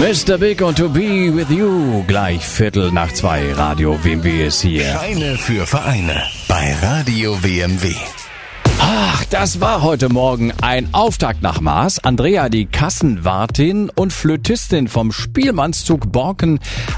Mr. Big und To Be With You. Gleich 1:15 Radio WMW ist hier. Scheine für Vereine bei Radio WMW. Ach, das war heute Morgen ein Auftakt nach Maß. Andrea, die Kassenwartin und Flötistin vom Spielmannszug Borken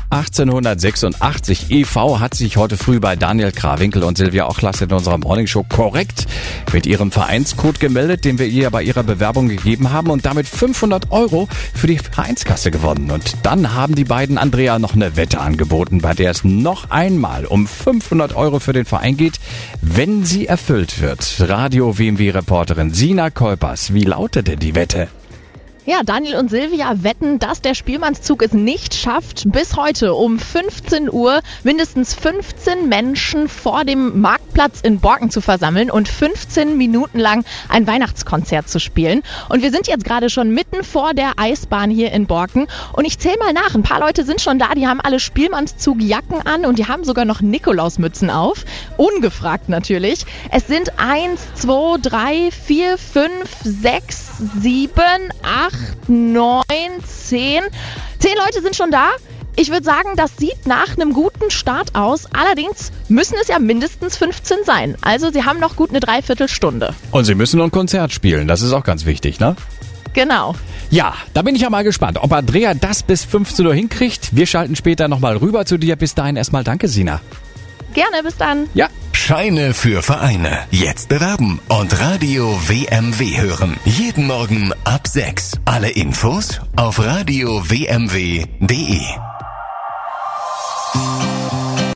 1886 e.V. hat sich heute früh bei Daniel Krawinkel und Silvia Ochlas in unserer Morningshow korrekt mit ihrem Vereinscode gemeldet, den wir ihr bei ihrer Bewerbung gegeben haben und damit 500 € für die Vereinskasse gewonnen. Und dann haben die beiden Andrea noch eine Wette angeboten, bei der es noch einmal um 500 € für den Verein geht, wenn sie erfüllt wird. Radio WMW-Reporterin Sina Kolpers, wie lautet denn die Wette? Ja, Daniel und Silvia wetten, dass der Spielmannszug es nicht schafft, bis heute um 15 Uhr mindestens 15 Menschen vor dem Marktplatz in Borken zu versammeln und 15 Minuten lang ein Weihnachtskonzert zu spielen. Und wir sind jetzt gerade schon mitten vor der Eisbahn hier in Borken. Und ich zähle mal nach. Ein paar Leute sind schon da, die haben alle Spielmannszugjacken an und die haben sogar noch Nikolausmützen auf. Ungefragt natürlich. Es sind 1, 2, 3, 4, 5, 6, 7, 8, 9, 10. 10 Leute sind schon da. Ich würde sagen, das sieht nach einem guten Start aus. Allerdings müssen es ja mindestens 15 sein. Also sie haben noch gut eine Dreiviertelstunde. Und sie müssen noch ein Konzert spielen. Das ist auch ganz wichtig, ne? Genau. Ja, da bin ich ja mal gespannt, ob Andrea das bis 15 Uhr hinkriegt. Wir schalten später nochmal rüber zu dir. Bis dahin erstmal danke, Sina. Gerne, bis dann. Ja. Scheine für Vereine. Jetzt bewerben und Radio WMW hören. Jeden Morgen ab 6. Alle Infos auf radiowmw.de.